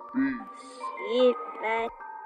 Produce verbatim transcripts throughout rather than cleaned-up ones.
Shit, man.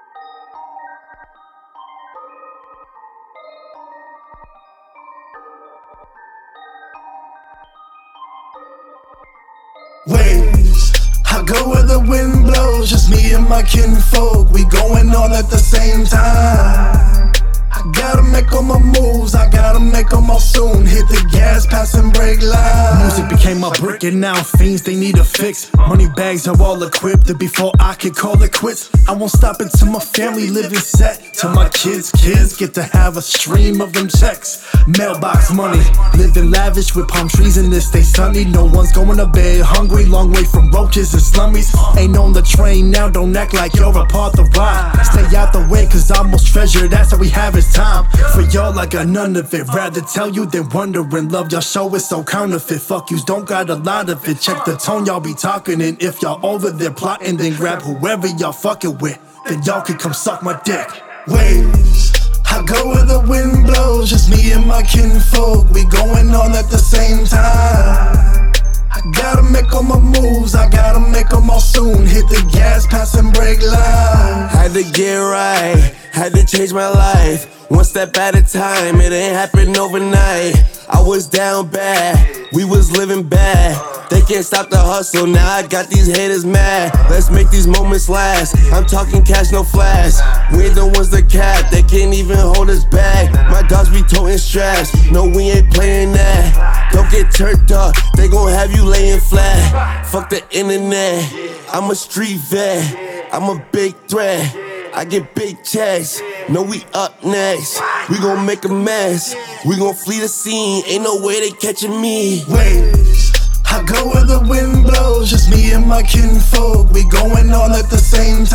Waves, I go where the wind blows, just me and my kinfolk, we going all at the same time. I gotta make all my moves, I gotta make them all soon. Hit the gas, pass and brake line. Music became my brick and now fiends, they need a fix. Money bags are all equipped and before I could call it quits. I won't stop until my family living set. Till my kids' kids get to have a stream of them checks. Mailbox money, living lavish with palm trees in this stay sunny. No one's going to bed hungry, long way from roaches and slummies. Ain't on the train now, don't act like you're a part of the ride. Stay out the way cause I'm most treasured, that's how we have it time. For y'all I got none of it, rather tell you than wondering. Love y'all show is so counterfeit, fuck yous don't got a lot of it. Check the tone y'all be talking in, if y'all over there plotting then grab whoever y'all fucking with. Then y'all can come suck my dick. Waves, I go where the wind blows, just me and my kinfolk, we going all at the same time. I gotta make all my moves, I gotta make them all soon. Hit the gas, pass and brake line. Had to get right, had to change my life. One step at a time, it ain't happen overnight. I was down bad, we was living bad. They can't stop the hustle, now I got these haters mad. Let's make these moments last, I'm talking cash, no flash. We ain't the ones that cap, they can't even hold us back. My dogs be toting straps, no we ain't playing that. Don't get turned up, they gon' have you laying flat. Fuck the internet, I'm a street vet, I'm a big threat. I get big checks, know we up next. We gon' make a mess, we gon' flee the scene. Ain't no way they catching me. Waves, I go where the wind blows, just me and my kinfolk, we going all at the same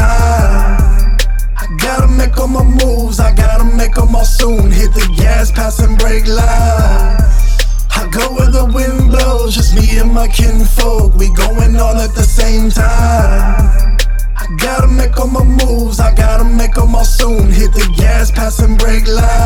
time. I gotta make all my moves, I gotta make them all soon. Hit the gas, pass and brake line. I go where the wind blows, just me and my kinfolk, we going all at the same time. I gotta make all my moves, I gotta make them all soon. Hit the gas, pass and brake line.